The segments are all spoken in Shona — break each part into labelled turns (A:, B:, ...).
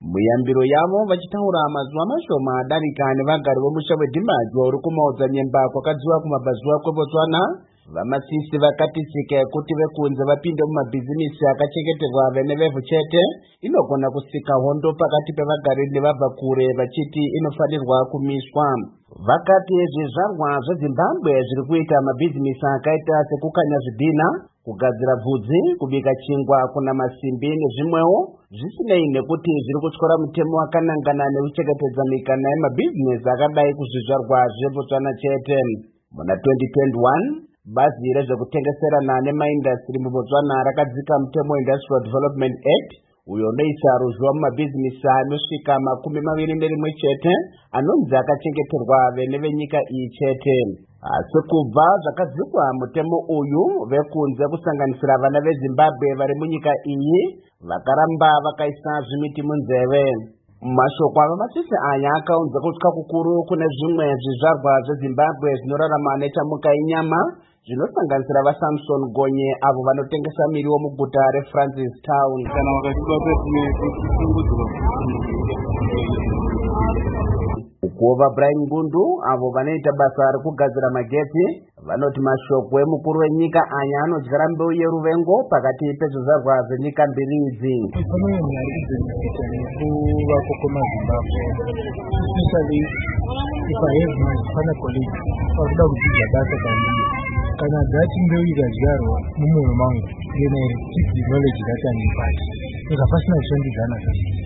A: Muyambiro yavo vachitaura mazuva mashoma adarika nevagari vomusha weDhimadzi uri kumaudza nyemba kwakadziva kumabvazuva kweBotswana. Vamasisi vakatitsika kuti vekunze vapinde mumabhizinisi akachengeterwa venevevhu chete inogona kusika hondo pakati pevagari nevabva kure vachiti inofanirwa kumiswa. Vakati zvizvarwa zveZimbabwe zviri kuita mabhizinisi akaita sekukanya zvidhina, kugadzira bvudzi, kubika chingwa, kunama masimbi nezvimwewo, zvisinei nekuti zviri kutyora mutemo wakanangana nekuchengetedza mikana yemabhizinisi akadai kuzvizvarwa zveBotswana chete. Muna 2021 bazi rezvekutengeserana nemaindastri muBotswana rakadzika mutemo Industrial Development Act uyo unoisa ruzhowa mumabhizinisi anosvika 21 chete anonzi akachengeterwa vene venyika iyi chete. Asi kubva zvakadzikwa mutemo uyu, vekunze kusanganisira vana veZimbabwe vari munyika iyi vakaramba vakaisa zvimiti munzeve. Mashoko avamasisi aya akaunza kutya kukuru kune zvimwe zvizvarwa zveZimbabwe zvinorarama nechamuka inyama zvinosanganisira vaSamson Gonye avo vanotengesa miriwo muguta reFrancistown. Ukuva Brian Ngundu avo vanoita basa rekugadzira magetsi vanoti mashoko emukuru wenyika aya anodyara mbeu yeruvengo pakati pezvizvarwa zvenyika mbiri idzi.
B: Kana dzati mbeu ikadyarwa mumwoyo mangu knowledge dzatanipati ikapasina kushandidzana.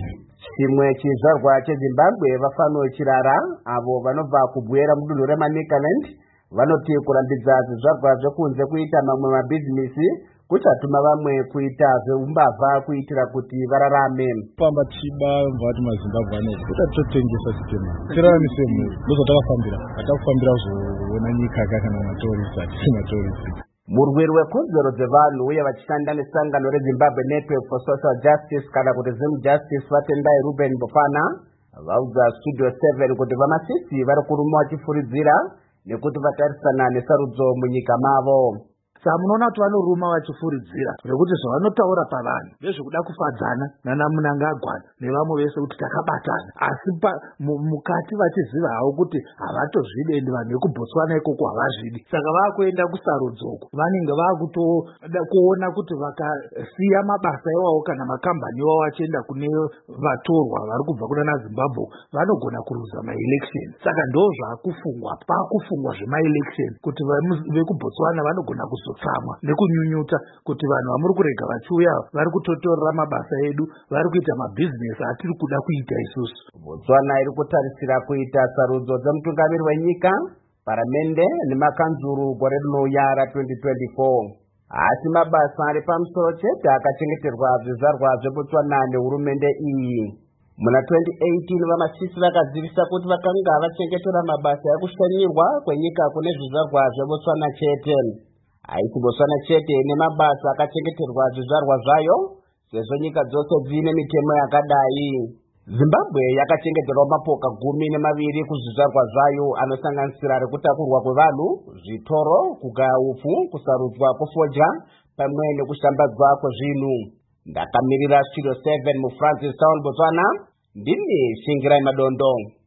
A: Chimwe chizvarwa cheZimbabwe vaFano Chirara avo vanobva kubwera mudunhu reManicaland vanoti kurambidza zvizvarwa zvekunze kuita mamwe mabhizinisi kuchatuma vamwe kuita zveumbavha kuitira kuti vararame.
B: Pamba tichiba vati maZimbabwe anezi kutatotengesa chitema tiraramise mhuri ndozvatakafambira hatakufambira kuzoona nyika kana matorisi hatisina torisi.
A: Murwiri wekodzero dzevanhu uye vachishanda nesangano reZimbabwe Network for Social Justice kana kuti Zim Justice Vatendai Ruben Bofana vaudza Studio 7 kuti vamasisi vari kuruma vachifuridzira nekuti vatarisana nesarudzo munyika mavo.
C: Munoona kuti vanoruma vachifuridzira nekuti zvavanotaura pavanhu vezvekuda kufadzana nanaMunangagwa nevamwe vese kuti takabatana, asi mukati vachiziva havo kuti havatozvidi ende vanhu vekuBotswana ikoko havazvidi. Saka vakuenda kusarudzoko, vanenge vakutoda kuona kuti vakasiya mabasa iwavo kana makambani iwavo vachienda kune vatorwa vari kubva kuna Zimbabwe vanogona kuruza maelection. Saka ndo zvakufungwa, pakufungwa zvemaelection kuti vekuBotswana vanogona kuzotsamwa nekunyunyuta kuti vanhu vamuri kurega vachiuya vari kutotorera mabasa edu, vari kuita mabhizinesi atiri kuda kuita isusu.
A: Botswana iri kutarisira kuita sarudzo dzemutungamiri wenyika, paramende nemakanzuru gore rinouya ra2024. Asi mabasa ari pamusoro chete akachengeterwa zvizvarwa zveBotswana nehurumende iyi. Muna 2018 vamasisi vakadzivisa kuti vakanga vachengetera mabasa ekushanyirwa kwenyika kune zvizvarwa zveBotswana chete. Haisi Botswana chete nemabasa akachengeterwa zvizvarwa zvayo, sezvo nyika dzose dzine mitemo yakadai. Zimbabwe yakachengeterwa mapoka 12 kuzvizvarwa zvayo anosanganisira rekutakurwa kwevanhu, zvitoro, kugaya upfu, kusarudzwa kwefoja pamwe nekushambadzwa kwezvinhu. Ndakamirira Studio 7 muFrancistown, Botswana, ndini Shingirai Madondo.